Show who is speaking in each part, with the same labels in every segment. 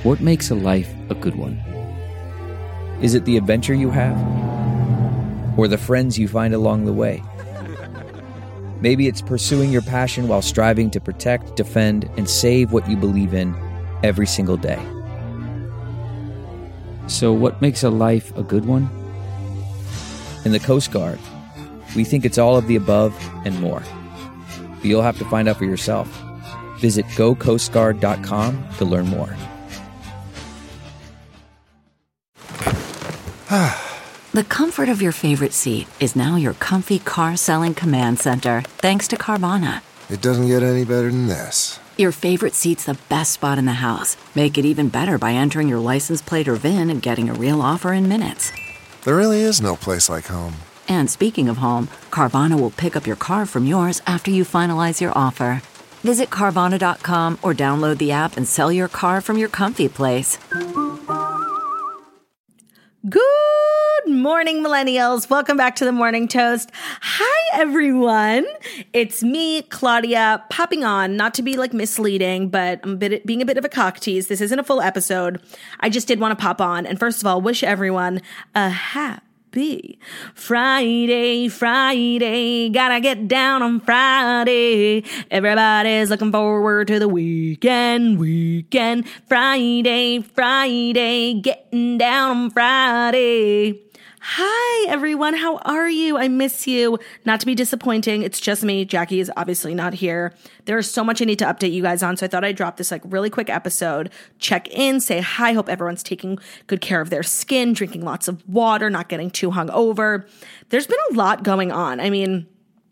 Speaker 1: What makes a life a good one? Is it the adventure you have? Or the friends you find along the way? Maybe it's pursuing your passion while striving to protect, defend, and save what you believe in every single day. So what makes a life a good one? In the Coast Guard, we think it's all of the above and more. But you'll have to find out for yourself. Visit gocoastguard.com to learn more.
Speaker 2: The comfort of your favorite seat is now your comfy car-selling command center, thanks to Carvana.
Speaker 3: It doesn't get any better than this.
Speaker 2: Your favorite seat's the best spot in the house. Make it even better by entering your license plate or VIN and getting a real offer in minutes.
Speaker 3: There really is no place like home.
Speaker 2: And speaking of home, Carvana will pick up your car from yours after you finalize your offer. Visit Carvana.com or download the app and sell your car from your comfy place.
Speaker 4: Good morning, millennials. Welcome back to the Morning Toast. Hi, everyone. It's me, Claudia, popping on, not to be like misleading, but I'm being a bit of a cock tease. This isn't a full episode. I just did want to pop on and first of all, wish everyone a happy Friday, gotta get down on Friday. Everybody's looking forward to the weekend, Friday, getting down on Friday. Hi, everyone. How are you? I miss you. Not to be disappointing. It's just me. Jackie is obviously not here. There is so much I need to update you guys on. So I thought I'd drop this like really quick episode, check in, say hi. Hope everyone's taking good care of their skin, drinking lots of water, not getting too hungover. There's been a lot going on. I mean,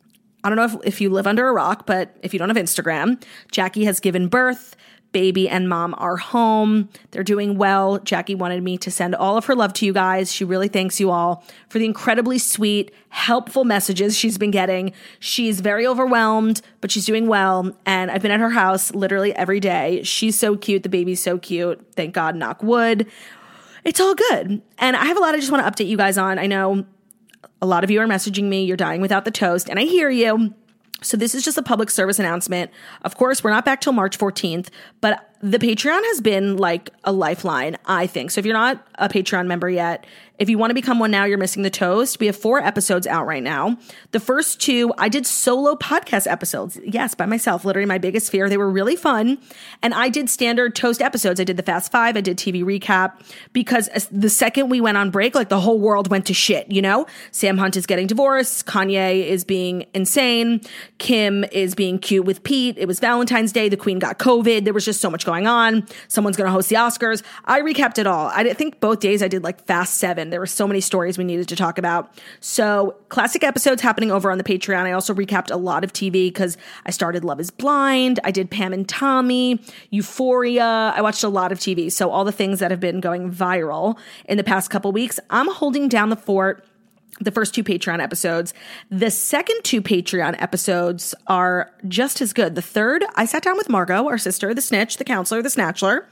Speaker 4: I don't know if you live under a rock, but if you don't have Instagram, Jackie has given birth. Baby and mom are home. They're doing well. Jackie wanted me to send all of her love to you guys. She really thanks you all for the incredibly sweet, helpful messages she's been getting. She's very overwhelmed, but she's doing well. And I've been at her house literally every day. She's so cute. The baby's so cute. Thank God, knock wood. It's all good. And I have a lot I just want to update you guys on. I know a lot of you are messaging me. You're dying without the toast. And I hear you. So this is just a public service announcement. Of course, we're not back till March 14th, but the Patreon has been like a lifeline, I think. So if you're not a Patreon member yet, if you want to become one now, you're missing the toast. We have 4 episodes out right now. The first 2, I did solo podcast episodes. Yes, by myself, literally my biggest fear. They were really fun. And I did standard toast episodes. I did the Fast 5. I did TV recap because the second we went on break, like the whole world went to shit, you know? Sam Hunt is getting divorced. Kanye is being insane. Kim is being cute with Pete. It was Valentine's Day. The Queen got COVID. There was just so much going on. Someone's going to host the Oscars. I recapped it all. I think both days I did like Fast 7. There were so many stories we needed to talk about. So classic episodes happening over on the Patreon. I also recapped a lot of TV because I started Love is Blind. I did Pam and Tommy, Euphoria. I watched a lot of TV. So all the things that have been going viral in the past couple weeks, I'm holding down the fort. The first 2 Patreon episodes. The second 2 Patreon episodes are just as good. The third, I sat down with Margot, our sister, the snitch, the counselor, the snatchler.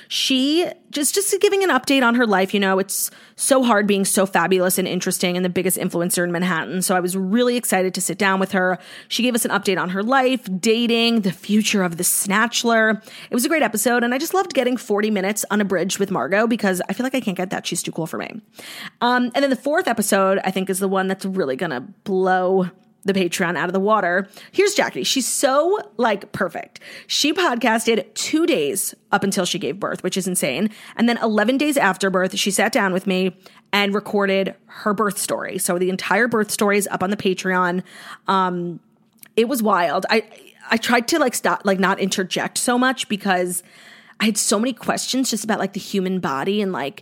Speaker 4: She just giving an update on her life. You know, it's so hard being so fabulous and interesting and the biggest influencer in Manhattan. So I was really excited to sit down with her. She gave us an update on her life, dating, the future of the snatchler. It was a great episode. And I just loved getting 40 minutes unabridged with Margot because I feel like I can't get that. She's too cool for me. And then the 4th episode, I think, is the one that's really going to blow the Patreon out of the water. Here's Jackie. She's so like perfect. She podcasted 2 days up until she gave birth, which is insane. And then 11 days after birth, she sat down with me and recorded her birth story. So the entire birth story is up on the Patreon. It was wild. I tried to like stop, like not interject so much because I had so many questions just about like the human body and like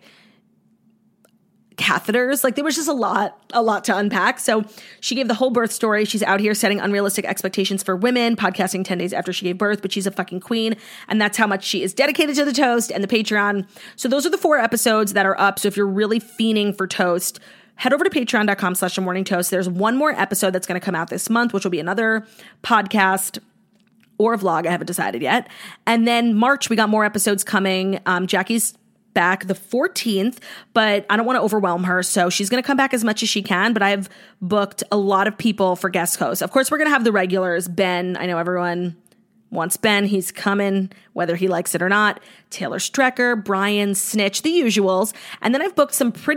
Speaker 4: catheters. Like there was just a lot to unpack. So she gave the whole birth story. She's out here setting unrealistic expectations for women, podcasting 10 days after she gave birth, but she's a fucking queen. And that's how much she is dedicated to the toast and the Patreon. So those are the 4 episodes that are up. So if you're really fiending for toast, head over to patreon.com/morningtoast. There's one more episode that's going to come out this month, which will be another podcast or vlog. I haven't decided yet. And then March, we got more episodes coming. Jackie's back the 14th, but I don't want to overwhelm her. So she's going to come back as much as she can, but I've booked a lot of people for guest hosts. Of course, we're going to have the regulars. Ben, I know everyone wants Ben. He's coming, whether he likes it or not. Taylor Strecker, Brian, Snitch, the usuals. And then I've booked some pretty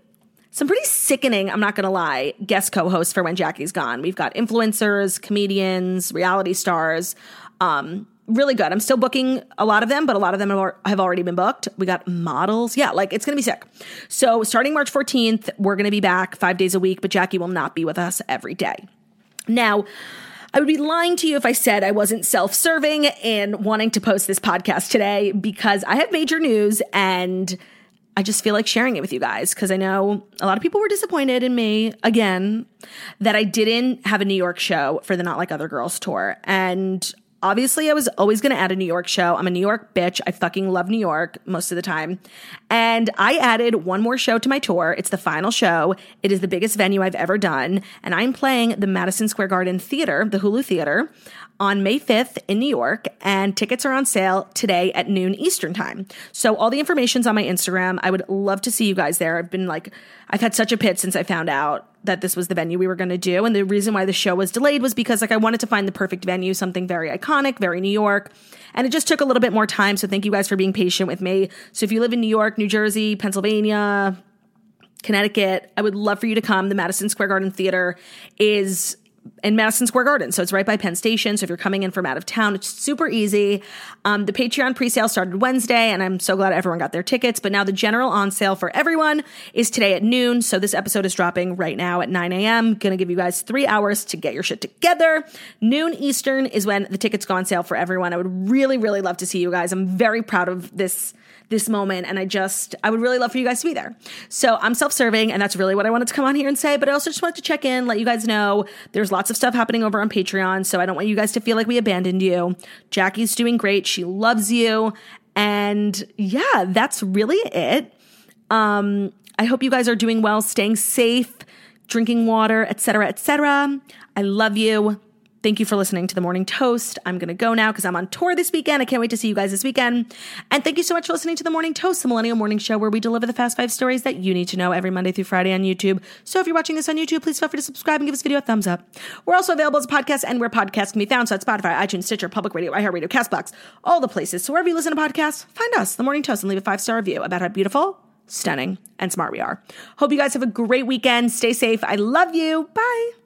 Speaker 4: sickening, I'm not going to lie, guest co-hosts for when Jackie's gone. We've got influencers, comedians, reality stars. Really good. I'm still booking a lot of them, but a lot of them have already been booked. We got models. Yeah, like it's going to be sick. So starting March 14th, we're going to be back 5 days a week, but Jackie will not be with us every day. Now, I would be lying to you if I said I wasn't self-serving and wanting to post this podcast today, because I have major news and I just feel like sharing it with you guys, because I know a lot of people were disappointed in me, again, that I didn't have a New York show for the Not Like Other Girls tour. And obviously, I was always going to add a New York show. I'm a New York bitch. I fucking love New York most of the time. And I added one more show to my tour. It's the final show. It is the biggest venue I've ever done. And I'm playing the Madison Square Garden Theater, the Hulu Theater, on May 5th in New York. And tickets are on sale today at noon Eastern time. So all the information's on my Instagram. I would love to see you guys there. I've had such a pit since I found out that this was the venue we were going to do. And the reason why the show was delayed was because I wanted to find the perfect venue, something very iconic, very New York. And it just took a little bit more time. So thank you guys for being patient with me. So if you live in New York, New Jersey, Pennsylvania, Connecticut, I would love for you to come. The Madison Square Garden Theater is in Madison Square Garden. So it's right by Penn Station. So if you're coming in from out of town, it's super easy. The Patreon presale started Wednesday, and I'm so glad everyone got their tickets. But now the general on sale for everyone is today at noon. So this episode is dropping right now at 9 a.m. Going to give you guys 3 hours to get your shit together. Noon Eastern is when the tickets go on sale for everyone. I would really, really love to see you guys. I'm very proud of this moment. And I would really love for you guys to be there. So I'm self-serving, and that's really what I wanted to come on here and say. But I also just wanted to check in, let you guys know there's lots of stuff happening over on Patreon. So I don't want you guys to feel like we abandoned you. Jackie's doing great. She loves you. And yeah, that's really it. I hope you guys are doing well, staying safe, drinking water, etc., etc. I love you. Thank you for listening to The Morning Toast. I'm going to go now because I'm on tour this weekend. I can't wait to see you guys this weekend. And thank you so much for listening to The Morning Toast, the millennial morning show where we deliver the fast 5 stories that you need to know every Monday through Friday on YouTube. So if you're watching this on YouTube, please feel free to subscribe and give this video a thumbs up. We're also available as a podcast and where podcasts can be found. So at Spotify, iTunes, Stitcher, Public Radio, iHeartRadio, CastBox, all the places. So wherever you listen to podcasts, find us, The Morning Toast, and leave a 5-star review about how beautiful, stunning, and smart we are. Hope you guys have a great weekend. Stay safe. I love you. Bye.